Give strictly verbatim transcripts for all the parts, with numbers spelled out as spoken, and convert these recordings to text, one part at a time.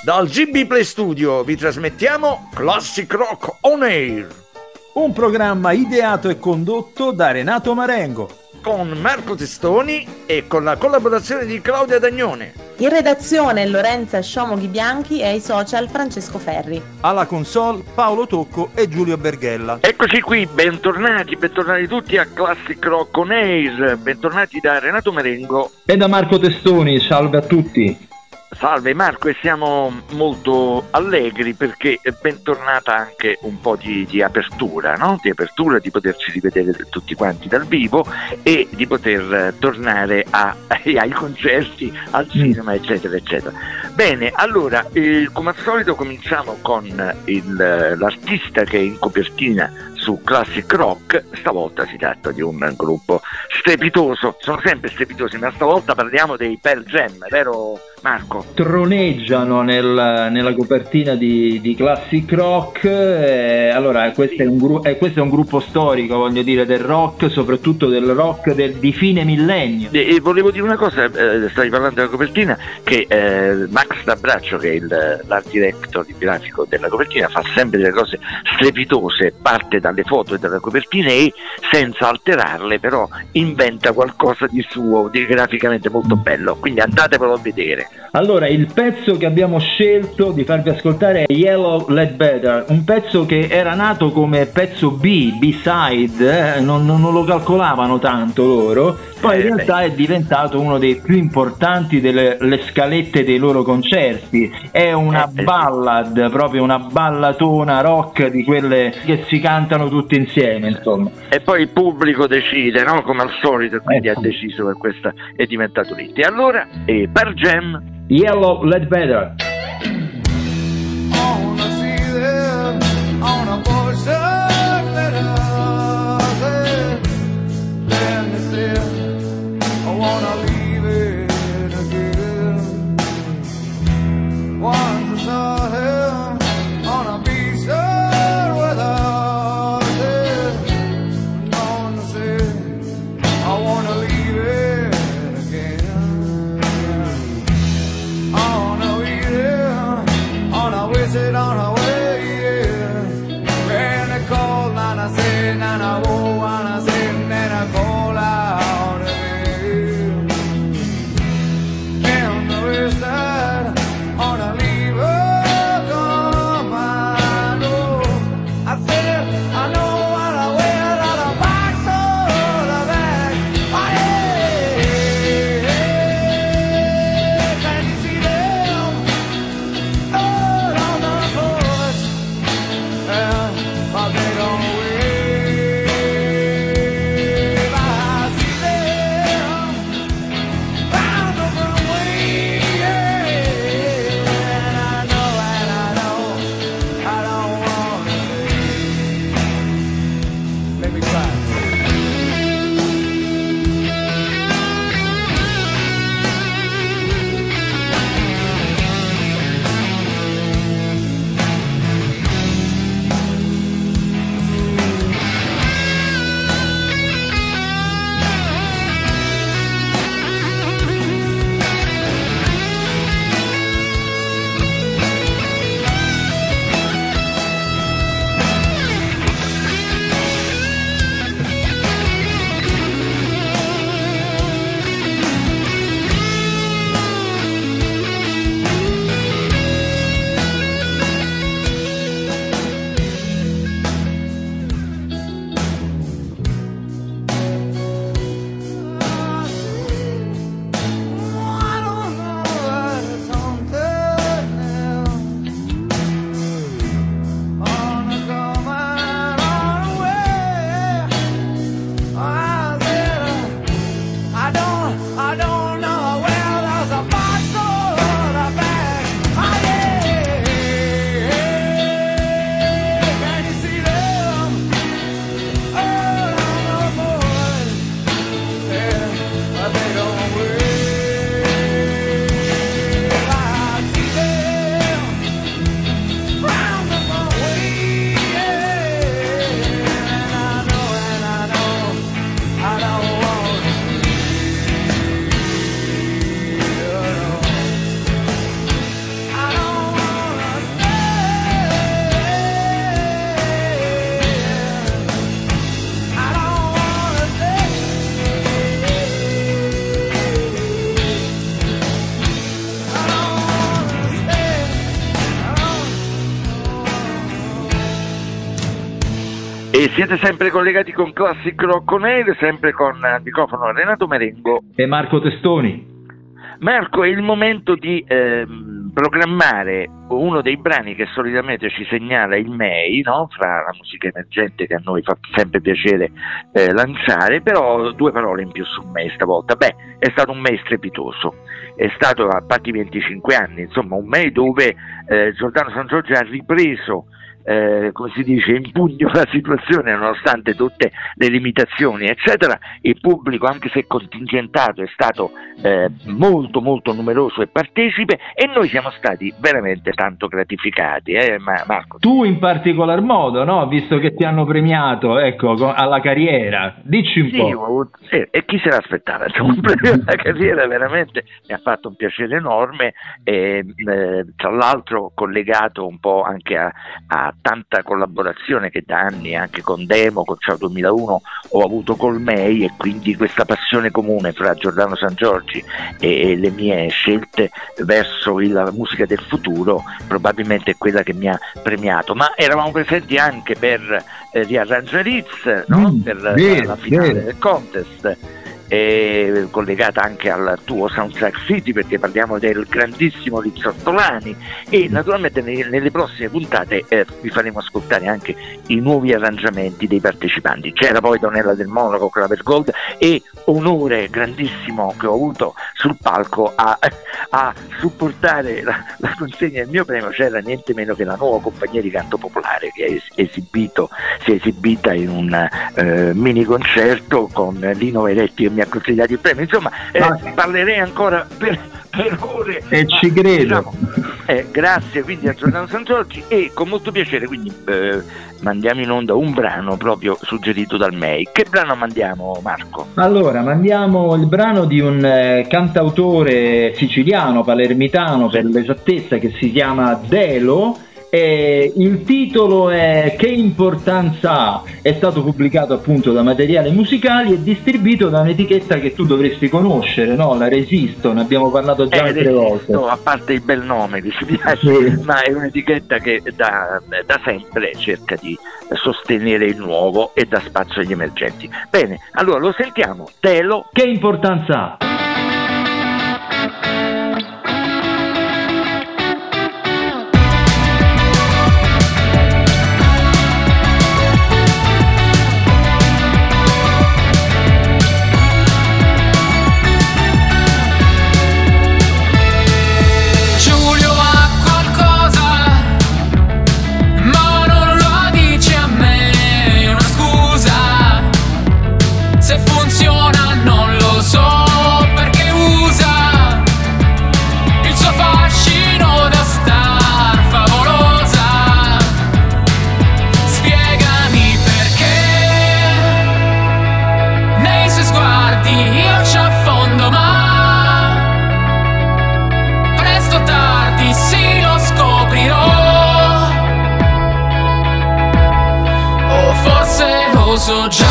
Dal G B Play Studio vi trasmettiamo Classic Rock On Air, un programma ideato e condotto da Renato Marengo, con Marco Testoni e con la collaborazione di Claudia Dagnone. In redazione Lorenza Sciomoghi Bianchi e ai social Francesco Ferri. Alla console Paolo Tocco e Giulio Berghella. Eccoci qui, bentornati, bentornati tutti a Classic Rock On Air, bentornati da Renato Marengo e da Marco Testoni, salve a tutti. Salve Marco, e siamo molto allegri perché è bentornata anche un po' di, di apertura, no? Di apertura, di poterci rivedere tutti quanti dal vivo e di poter tornare a, ai concerti, al cinema, eccetera, eccetera. Bene, allora, eh, come al solito cominciamo con il, l'artista che è in copertina su Classic Rock. Stavolta si tratta di un gruppo strepitoso, sono sempre strepitosi, ma stavolta parliamo dei Pearl Jam, vero Marco? Troneggiano nel, nella copertina di, di Classic Rock. Eh, allora questo è, un gru- eh, questo è un gruppo storico, voglio dire, del rock, soprattutto del rock del, di fine millennio. E, e volevo dire una cosa, eh, stavi parlando della copertina, che eh, Max D'Abraccio, che è il, l'art director, il grafico della copertina, fa sempre delle cose strepitose, parte dalle foto e dalle copertine e senza alterarle però inventa qualcosa di suo, di graficamente molto bello, quindi andatevelo a vedere. Allora, il pezzo che abbiamo scelto di farvi ascoltare è Yellow Ledbetter, un pezzo che era nato come pezzo B, B-side, eh? non, non lo calcolavano tanto loro, poi in realtà è diventato uno dei più importanti delle le scalette dei loro concerti. È una ballad, proprio una ballatona rock di quelle che si cantano tutti insieme, insomma. E poi il pubblico decide, no? Come al solito, quindi ecco. ha deciso che questa è diventato l'hit. E allora, eh, Pearl Jam, Yellow Ledbetter. I wanna eat it. E siete sempre collegati con Classic Rock On Air, sempre con al microfono Renato Marengo e Marco Testoni. Marco, è il momento di eh, programmare uno dei brani che solitamente ci segnala il M E I, no? Fra la musica emergente che a noi fa sempre piacere eh, lanciare, però due parole in più su M E I stavolta. Beh, è stato un M E I strepitoso, è stato a parte i venticinque anni, insomma un M E I dove eh, Giordano Sangiorgi ha ripreso Eh, come si dice, in pugno la situazione nonostante tutte le limitazioni eccetera. Il pubblico, anche se contingentato, è stato eh, molto molto numeroso e partecipe, e noi siamo stati veramente tanto gratificati, eh, Marco. Tu in particolar modo, no? Visto che ti hanno premiato, ecco, alla carriera, dici un sì, po'. Sì, e chi se l'aspettava? Insomma, un premio alla carriera veramente mi ha fatto un piacere enorme, e, eh, tra l'altro collegato un po' anche a, a tanta collaborazione che da anni anche con Demo, con Ciao duemilauno ho avuto col M E I, e quindi questa passione comune fra Giordano Sangiorgi e, e le mie scelte verso il, la musica del futuro probabilmente è quella che mi ha premiato. Ma eravamo presenti anche per eh, Riarrangia Ritz, no? mm, per bene, la finale bene. del contest, e collegata anche al tuo Soundtrack City, perché parliamo del grandissimo Rizzottolani, e naturalmente ne, nelle prossime puntate eh, vi faremo ascoltare anche i nuovi arrangiamenti dei partecipanti. C'era poi Donella del Monaco con la Per Gold, e onore grandissimo che ho avuto sul palco a, a supportare la, la consegna del mio premio. C'era niente meno che la nuova compagnia di canto popolare che è esibito, si è esibita in un eh, mini concerto con Lino Veretti, e mi ha consigliato il premio. Insomma, eh, ah. parlerei ancora per, per ore. E ci credo. Diciamo, eh, grazie quindi a Giordano Sangiorgi, e con molto piacere quindi eh, mandiamo in onda un brano proprio suggerito dal M E I. Che brano mandiamo, Marco? Allora, mandiamo il brano di un eh, cantautore siciliano, palermitano per l'esattezza, che si chiama Delo. E il titolo è Che importanza ha? È stato pubblicato appunto da Materiali Musicali e distribuito da un'etichetta che tu dovresti conoscere, no? La Resisto, ne abbiamo parlato già eh, altre volte. A parte il bel nome, mi spiace, sì. Ma è un'etichetta che da, da sempre cerca di sostenere il nuovo e dà spazio agli emergenti. Bene, allora lo sentiamo, Telo. Che importanza ha? So già,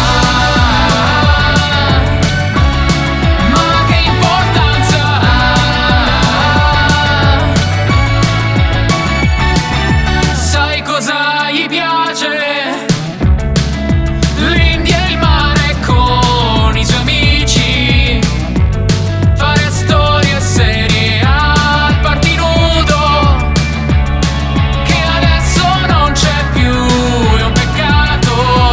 ma che importanza ha? Sai cosa gli piace? L'India e il mare con i suoi amici, fare storie serie al party nudo, che adesso non c'è più, è un peccato.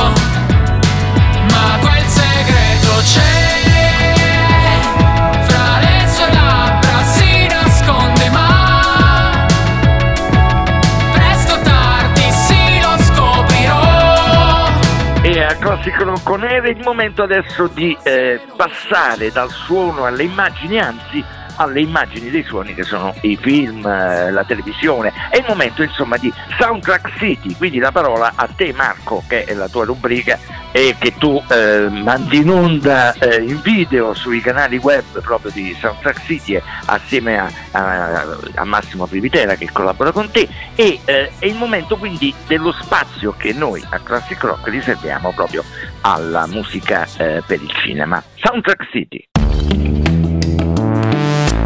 Ma quel segreto c'è, fra le sue labbra si nasconde, ma presto o tardi sì lo scoprirò. E a Classic Rock On Air è il momento adesso di eh, passare dal suono alle immagini, anzi alle immagini dei suoni, che sono i film, eh, la televisione. È il momento insomma di Soundtrack City, quindi la parola a te, Marco, che è la tua rubrica e che tu eh, mandi in onda eh, in video sui canali web proprio di Soundtrack City, eh, assieme a, a, a Massimo Privitera che collabora con te, e eh, è il momento quindi dello spazio che noi a Classic Rock riserviamo proprio alla musica eh, per il cinema. Soundtrack City.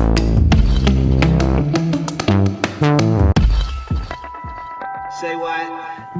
Say what?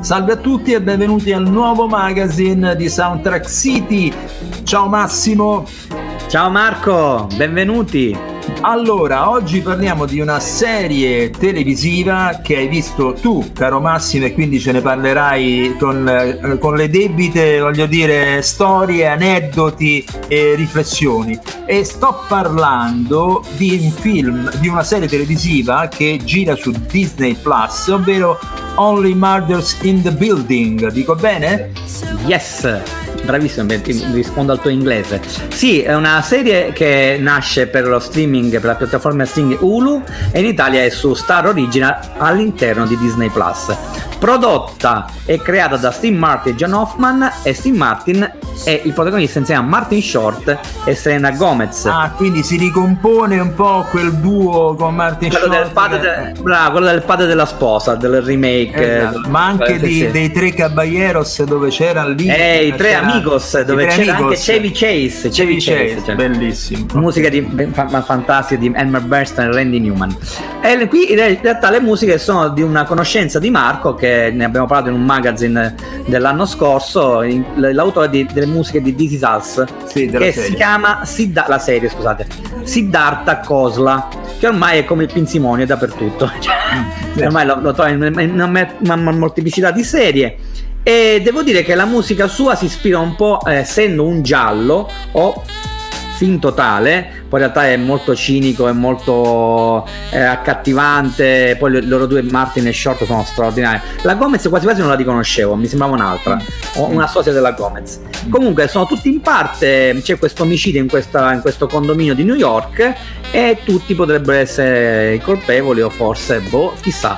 Salve a tutti e benvenuti al nuovo magazine di Soundtrack City. Ciao Massimo. Ciao Marco, benvenuti. Allora, oggi parliamo di una serie televisiva che hai visto tu, caro Massimo, e quindi ce ne parlerai con, eh, con le debite, voglio dire, storie, aneddoti e riflessioni. E sto parlando di un film, di una serie televisiva che gira su Disney Plus, ovvero Only Murders in the Building. Dico bene? Yes, bravissimo, rispondo al tuo inglese. Sì, è una serie che nasce per lo streaming, per la piattaforma streaming Hulu, e in Italia è su Star Original all'interno di Disney Plus. Prodotta e creata da Steve Martin e John Hoffman, e Steve Martin è il protagonista insieme a Martin Short e Selena Gomez. Ah, quindi si ricompone un po' quel duo con Martin quello Short. Del padre che... de... Bravo, quello del padre della sposa, del remake. Esatto. Ma anche eh, di, sì. dei tre caballeros, dove c'era lì. Eh, i tre amigos, dove c'era amigos. anche Chevy Chase. Chevy Chase, Chase cioè. Bellissimo. Musica di, fa, fantastica di Elmer Bernstein e Randy Newman. E qui in realtà le musiche sono di una conoscenza di Marco, che ne abbiamo parlato in un magazine dell'anno scorso, in, l'autore di, delle musiche di This Is Us, sì, che serie. si chiama Siddha, la serie scusate Siddhartha Khosla, che ormai è come il pinzimonio dappertutto, cioè, sì. ormai lo, lo trovi in una, una molteplicità di serie. E devo dire che la musica sua si ispira un po', eh, essendo un giallo o finto tale, poi in realtà è molto cinico, è molto eh, accattivante. Poi le, loro due, Martin e Short, sono straordinari. La Gomez quasi quasi non la riconoscevo, mi sembrava un'altra, o una socia della Gomez. Comunque sono tutti in parte, c'è questo omicidio in, questa, in questo condominio di New York, e tutti potrebbero essere i colpevoli, o forse, boh, chissà.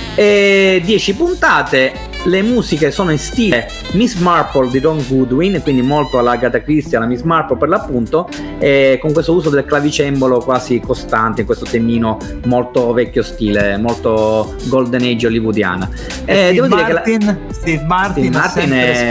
E dieci puntate. Le musiche sono in stile Miss Marple di Ron Goodwin, quindi molto alla Agatha Christie, alla Miss Marple per l'appunto, e con questo uso del clavicembalo quasi costante, in questo temino molto vecchio stile, molto golden age hollywoodiana. E eh, Steve, devo Martin, dire che la... Steve Martin, Steve è Martin sempre è...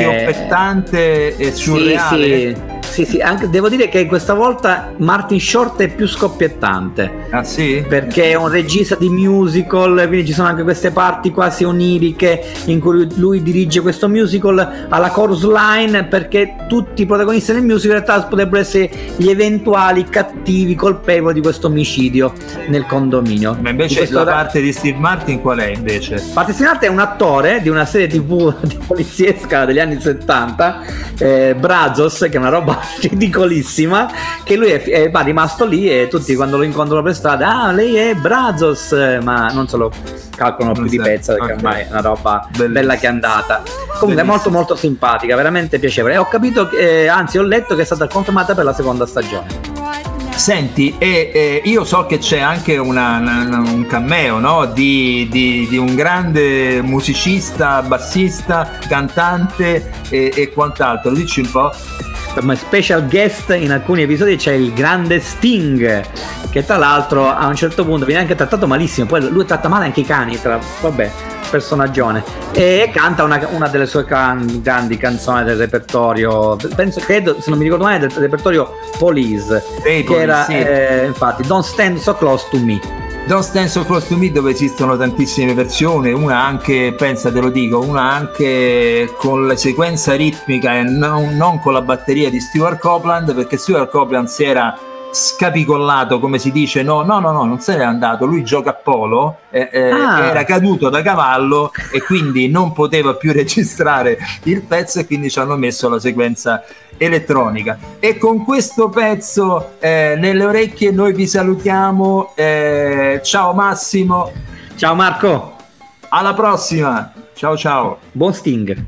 sì, schioppettante e surreale. sì. Sì, sì, anche devo dire che questa volta Martin Short è più scoppiettante. Ah sì? Perché è un regista di musical, quindi ci sono anche queste parti quasi oniriche in cui lui dirige questo musical alla chorus line, perché tutti i protagonisti del musical in realtà potrebbero essere gli eventuali cattivi colpevoli di questo omicidio nel condominio. Ma invece questo la ra- parte di Steve Martin qual è invece? Martin Short è un attore di una serie tv di poliziesca degli anni settanta, eh, Brazos, che è una roba ridicolissima, che lui è, è va rimasto lì, e tutti quando lo incontrano per strada, ah, lei è Brazos, ma non se lo calcolano più di pezza, perché okay. ormai è una roba Bellissimo. bella che è andata. Comunque Bellissimo. è molto molto simpatica, veramente piacevole, e ho capito che, eh, anzi ho letto che è stata confermata per la seconda stagione. Senti, e, e io so che c'è anche una, una, un cameo, no? di, di, di un grande musicista, bassista, cantante e, e quant'altro. Dici un po'. Come special guest in alcuni episodi c'è il grande Sting, che tra l'altro a un certo punto viene anche trattato malissimo, poi lui tratta male anche i cani, tra, vabbè, personaggione, e canta una, una delle sue can, grandi canzoni del repertorio, penso, credo, se non mi ricordo male, del repertorio Police, Hey, che era sì. eh, infatti Don't Stand So Close To Me. Don't Stand So Close To Me, dove esistono tantissime versioni, una anche, pensa te lo dico, una anche con la sequenza ritmica e non, non con la batteria di Stuart Copeland, perché Stuart Copeland si era scapicollato, come si dice, no no no no non se n'è andato, lui gioca a polo, eh, eh, Ah. era caduto da cavallo e quindi non poteva più registrare il pezzo, e quindi ci hanno messo la sequenza elettronica. E con questo pezzo eh, nelle orecchie noi vi salutiamo, eh, ciao Massimo, Ciao Marco, alla prossima, ciao ciao. buon Sting.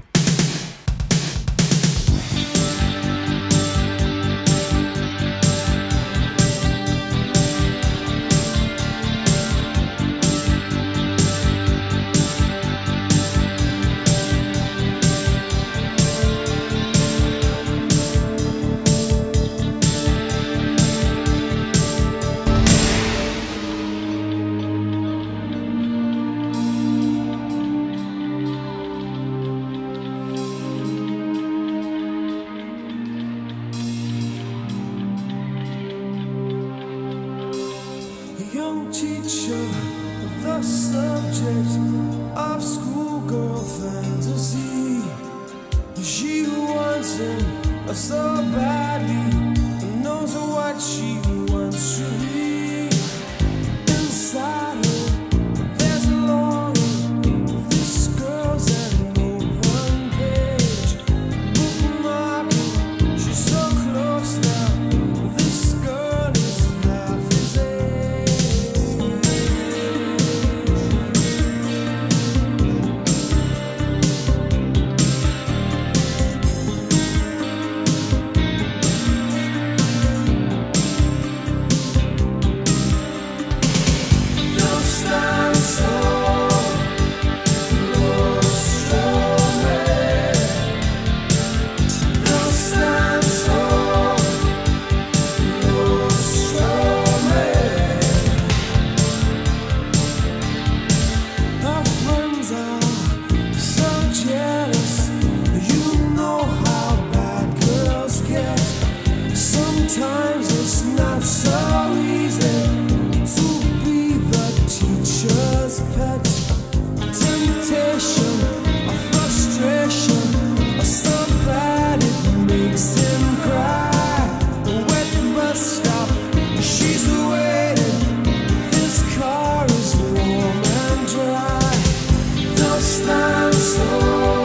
so badly, knows what she wants to be. Inside her, there's a longing. This girl's at an open page, bookmarking. She's so close now. This girl is half his age. Sometimes it's not so easy to be the teacher's pet. Temptation, a frustration, or so bad it makes him cry. A wet bus stop, she's waiting. His car is warm and dry. They'll stand so.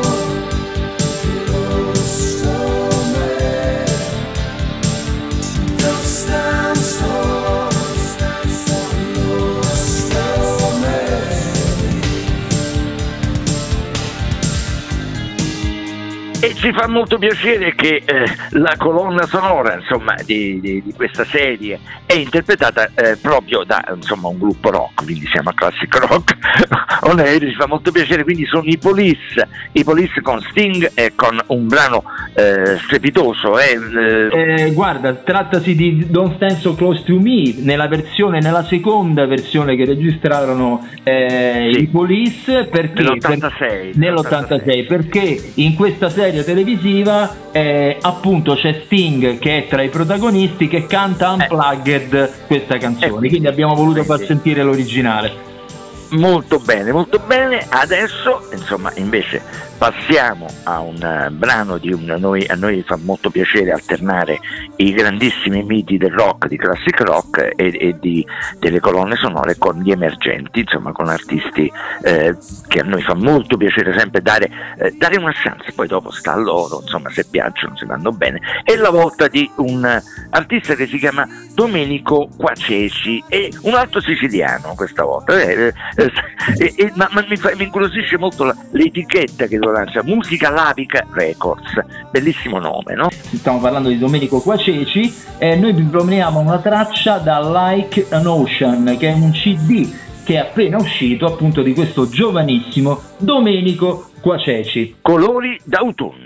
E ci fa molto piacere che eh, la colonna sonora, insomma, di, di, di questa serie è interpretata eh, proprio da, insomma, un gruppo rock, quindi siamo a Classic Rock On Air. Ci fa molto piacere, quindi sono i Police, i Police con Sting e con un brano eh, strepitoso. Eh, eh. Eh, guarda, trattasi di Don't Stand So Close To Me, nella versione, nella seconda versione che registrarono eh, sì. i Police, perché nell'ottantasei, per, nell'ottantasei, perché in questa serie televisiva eh, appunto c'è Sting che è tra i protagonisti, che canta Unplugged eh. questa canzone, eh, quindi abbiamo voluto far sentire l'originale. Molto bene, molto bene. Adesso, insomma, invece passiamo a un uh, brano di un noi, a noi fa molto piacere alternare i grandissimi miti del rock, di classic rock e, e di, delle colonne sonore con gli emergenti, insomma, con artisti eh, che a noi fa molto piacere sempre dare, eh, dare una chance, poi dopo sta a loro, insomma, se piacciono, se vanno bene. È la volta di un uh, artista che si chiama Domenico Quaceci, e un altro siciliano questa volta, eh, eh, eh, eh, ma, ma mi, fa, mi incuriosisce molto la, l'etichetta che lo lancia, Musica Lavica Records, bellissimo nome, no? Stiamo parlando di Domenico Quaceci e noi vi proponiamo una traccia da Like an Ocean, che è un C D che è appena uscito appunto di questo giovanissimo Domenico Quaceci. Colori d'autunno.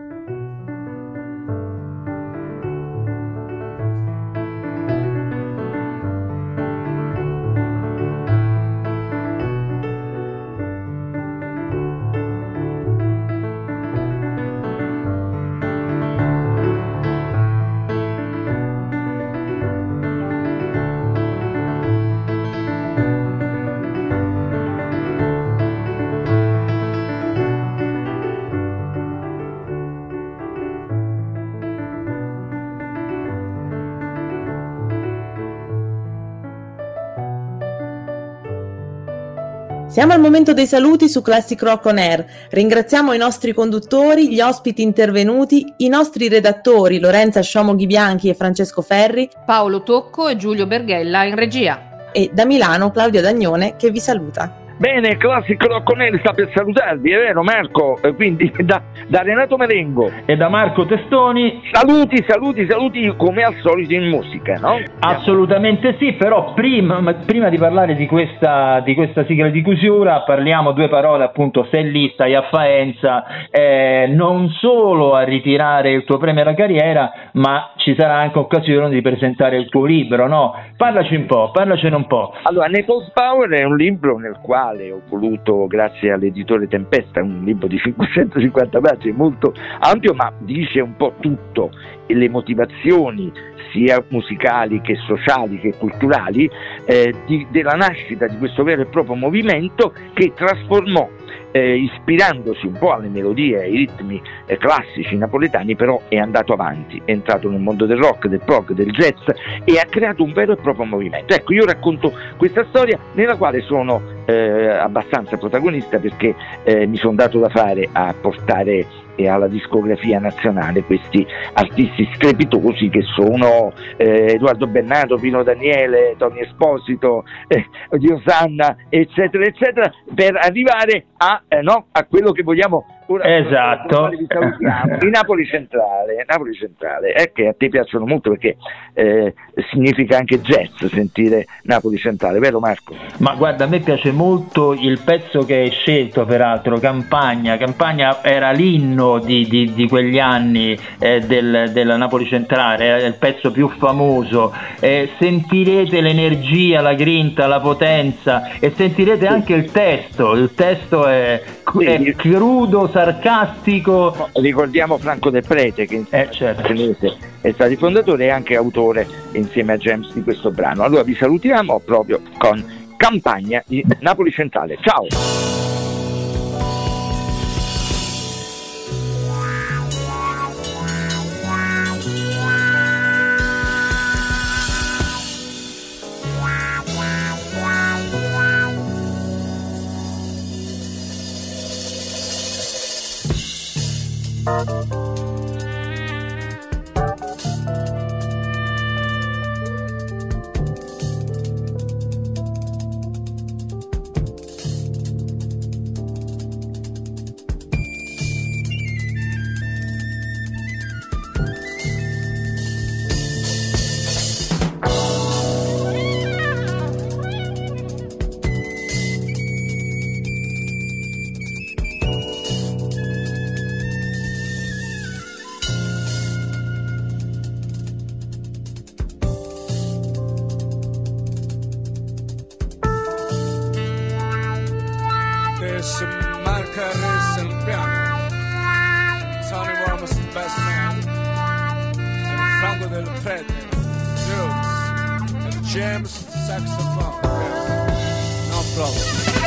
Siamo al momento dei saluti su Classic Rock On Air. Ringraziamo i nostri conduttori, gli ospiti intervenuti, i nostri redattori Lorenza Sciomoghi Bianchi e Francesco Ferri, Paolo Tocco e Giulio Berghella in regia, e da Milano Claudio Dagnone che vi saluta. Bene, Classic Rock On Air sta per salutarvi, è vero Marco? Quindi da, da Renato Merengo e da Marco Testoni, saluti, saluti, saluti come al solito in musica, no? Assolutamente sì, però prima, prima di parlare di questa, di questa sigla di chiusura parliamo due parole, appunto, sei lì, stai a Faenza, eh, non solo a ritirare il tuo premio alla carriera, ma ci sarà anche occasione di presentare il tuo libro, no? Parlaci un po', parlacene un po'. Allora, Naples Power è un libro nel quale ho voluto, grazie all'editore Tempesta, un libro di cinquecentocinquanta pagine, molto ampio, ma dice un po' tutto, e le motivazioni sia musicali che sociali che culturali eh, di, della nascita di questo vero e proprio movimento che trasformò eh, ispirandosi un po' alle melodie e ai ritmi eh, classici napoletani, però è andato avanti, è entrato nel mondo del rock, del prog, del jazz e ha creato un vero e proprio movimento. Ecco, io racconto questa storia nella quale sono eh, abbastanza protagonista, perché eh, mi sono dato da fare a portare e alla discografia nazionale questi artisti strepitosi che sono eh, Edoardo Bennato, Pino Daniele, Tony Esposito, eh, Diosanna, eccetera eccetera, per arrivare a, eh, no, a quello che vogliamo ora. Esatto. Di Napoli Centrale. Napoli Centrale è che a te piacciono molto, perché eh, significa anche jazz sentire Napoli Centrale, vero Marco? Ma guarda, a me piace molto il pezzo che hai scelto, peraltro, Campagna. Campagna era l'inno di, di, di quegli anni eh, del, della Napoli Centrale, era il pezzo più famoso. Eh, sentirete l'energia, la grinta, la potenza, e sentirete anche il testo. Il testo è, è crudo, sarcastico. Ricordiamo Franco Del Prete, che eh, certo. è stato il fondatore e anche autore insieme a James di questo brano. Allora vi salutiamo proprio con Campagna di Napoli Centrale. Ciao! There's Marca Ressa al piano, Tony Ramos the best man, and Franco Del Prete, Jules, and James saxophone. Yeah. No problem.